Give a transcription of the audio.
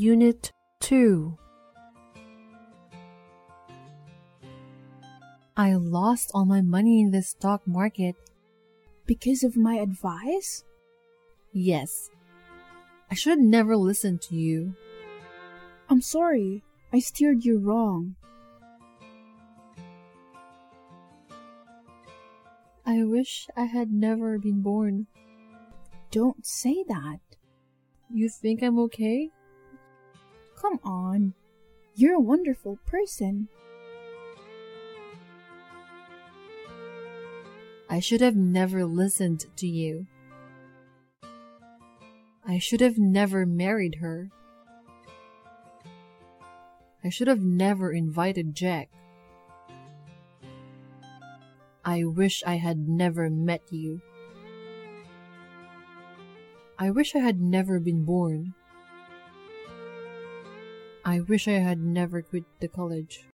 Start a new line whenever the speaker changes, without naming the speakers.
Unit 2. I lost all my money in the stock market.
Because of my advice?
Yes. I should have never listened to you.
I'm sorry. I steered you wrong.
I wish I had never been born.
Don't say that.
You think I'm okay?
Come on. You're a wonderful person.
I should have never listened to you. I should have never married her. I should have never invited Jack. I wish I had never met you. I wish I had never been born. I wish I had never quit the college.